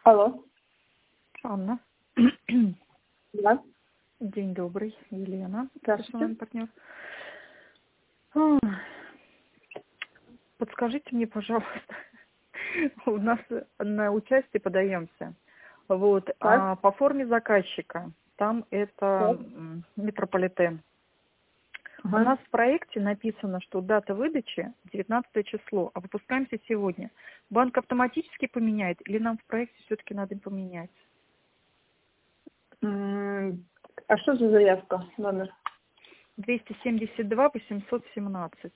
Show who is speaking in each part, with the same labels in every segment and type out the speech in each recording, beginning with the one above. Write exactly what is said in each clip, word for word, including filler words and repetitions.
Speaker 1: Алло.
Speaker 2: Анна.
Speaker 1: Да.
Speaker 2: День добрый, Елена.
Speaker 1: Здравствуйте.
Speaker 2: Персональный партнер. А, Подскажите мне, пожалуйста, у нас на участие подаемся. Вот,
Speaker 1: Так.
Speaker 2: а по форме заказчика, там это
Speaker 1: Так.
Speaker 2: м, метрополитен. У
Speaker 1: Ага.
Speaker 2: нас в проекте написано, что дата выдачи девятнадцатое число, а выпускаемся сегодня. Банк автоматически поменяет или нам в проекте все-таки надо поменять?
Speaker 1: М, А что за заявка, номер?
Speaker 2: двести семьдесят два восемьсот семнадцать.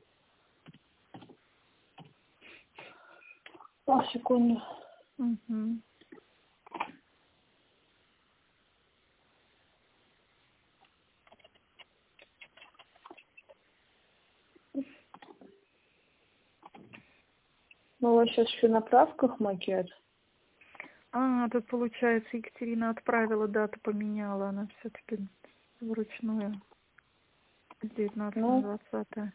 Speaker 1: А, секунду.
Speaker 2: Мгм.
Speaker 1: Ну, у вас сейчас еще на правках макет.
Speaker 2: А, тут, получается, Екатерина отправила, дату поменяла, она все-таки вручную, девятнадцатое на
Speaker 1: Ну,
Speaker 2: двадцатое.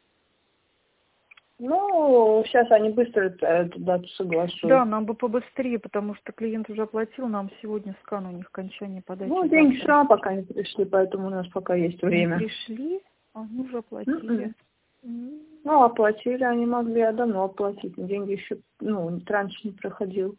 Speaker 1: ну, сейчас они быстро т- эту дату
Speaker 2: Да,
Speaker 1: согласуют.
Speaker 2: нам бы побыстрее, потому что клиент уже оплатил, нам сегодня скан, у них окончание
Speaker 1: Ну,
Speaker 2: подачи
Speaker 1: деньги все
Speaker 2: завтра.
Speaker 1: равно пока не пришли, поэтому у нас пока есть
Speaker 2: Не
Speaker 1: время.
Speaker 2: пришли, а они уже оплатили.
Speaker 1: М-м.
Speaker 2: М.
Speaker 1: Ну, оплатили, они могли а давно оплатить, но деньги еще, ну, транш не проходил.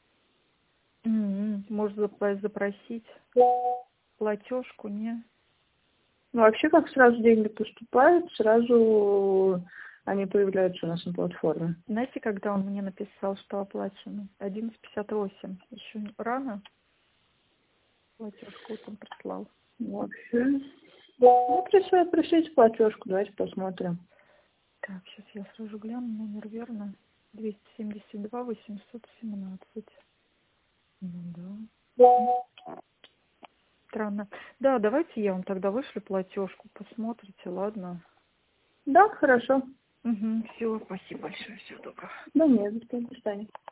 Speaker 2: М, Может запла- запросить платежку, не?
Speaker 1: Ну, вообще, как сразу деньги поступают, сразу они появляются у нас на платформе.
Speaker 2: Знаете, когда он мне написал, что оплачено? одиннадцать пятьдесят восемь. Еще рано платежку вот он прислал.
Speaker 1: Вообще. Ну, пришли, пришлите платежку, давайте посмотрим.
Speaker 2: Так, сейчас я сразу гляну, номер верно. двести семьдесят два восемьсот семнадцать. Ну да. Странно. Да, давайте я вам тогда вышлю платежку, посмотрите, ладно?
Speaker 1: Да, хорошо.
Speaker 2: Угу, все, спасибо большое, всего доброго.
Speaker 1: Да нет, до свидания.